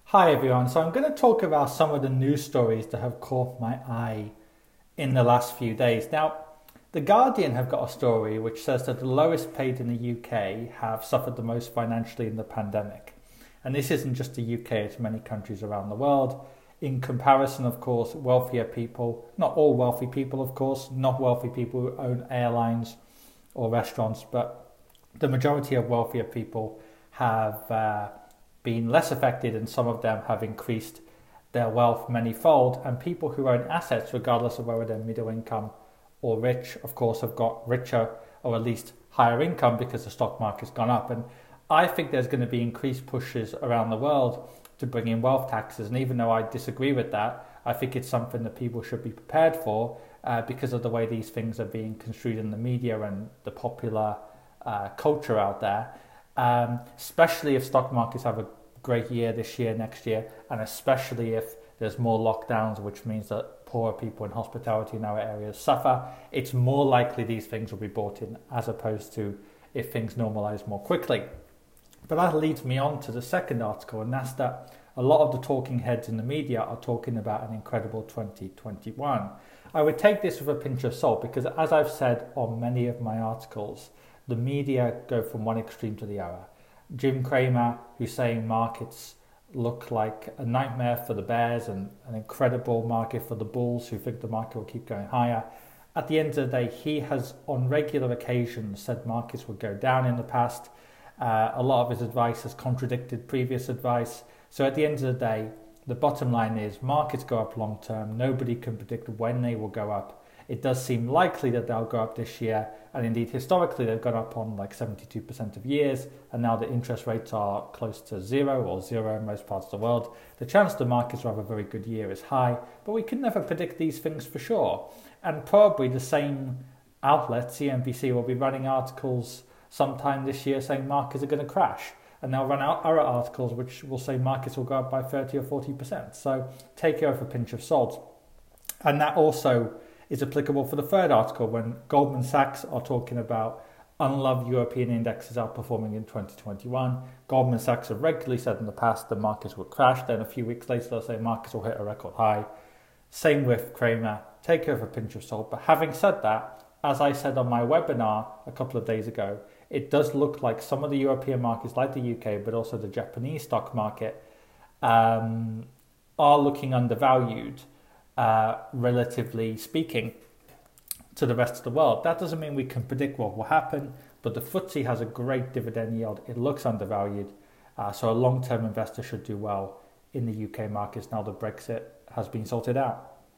Hi everyone. So I'm going to talk about some of the news stories that have caught my eye in the last few days. Now, The Guardian have got a story which says that the lowest paid in the UK have suffered the most financially in the pandemic. And this isn't just the UK, it's many countries around the world. In comparison, of course, wealthier people, not all wealthy people, of course, not wealthy people who own airlines or restaurants, but the majority of wealthier people have been less affected, and some of them have increased their wealth manyfold. And people who own assets, regardless of whether they're middle income or rich, of course, have got richer or at least higher income because the stock market's gone up. And I think there's going to be increased pushes around the world to bring in wealth taxes. And even though I disagree with that, I think it's something that people should be prepared for because of the way these things are being construed in the media and the popular culture out there. Especially if stock markets have a great year this year, next year, and especially if there's more lockdowns, which means that poorer people in hospitality in our areas suffer, it's more likely these things will be brought in as opposed to if things normalise more quickly. But that leads me on to the second article, and that's that a lot of the talking heads in the media are talking about an incredible 2021. I would take this with a pinch of salt because, as I've said on many of my articles, the media go from one extreme to the other. Jim Cramer, who's saying markets look like a nightmare for the bears and an incredible market for the bulls, who think the market will keep going higher. At the end of the day, he has on regular occasions said markets would go down in the past. A lot of his advice has contradicted previous advice. So at the end of the day, the bottom line is markets go up long term. Nobody can predict when they will go up. It does seem likely that they'll go up this year, and indeed historically they've gone up on like 72% of years, and now the interest rates are close to zero or zero in most parts of the world. The chance the markets will have a very good year is high, but we can never predict these things for sure. And probably the same outlet, CNBC, will be running articles sometime this year saying markets are going to crash, and they'll run out other articles which will say markets will go up by 30 or 40%. So take it with a pinch of salt. And that also is applicable for the third article when Goldman Sachs are talking about unloved European indexes outperforming in 2021. Goldman Sachs have regularly said in the past the markets will crash, then a few weeks later they'll say markets will hit a record high. Same with Cramer, take it with a pinch of salt. But having said that, as I said on my webinar a couple of days ago, it does look like some of the European markets like the UK, but also the Japanese stock market are looking undervalued, relatively speaking, to the rest of the world. That doesn't mean we can predict what will happen, but the FTSE has a great dividend yield. It looks undervalued, so a long-term investor should do well in the UK markets now that Brexit has been sorted out.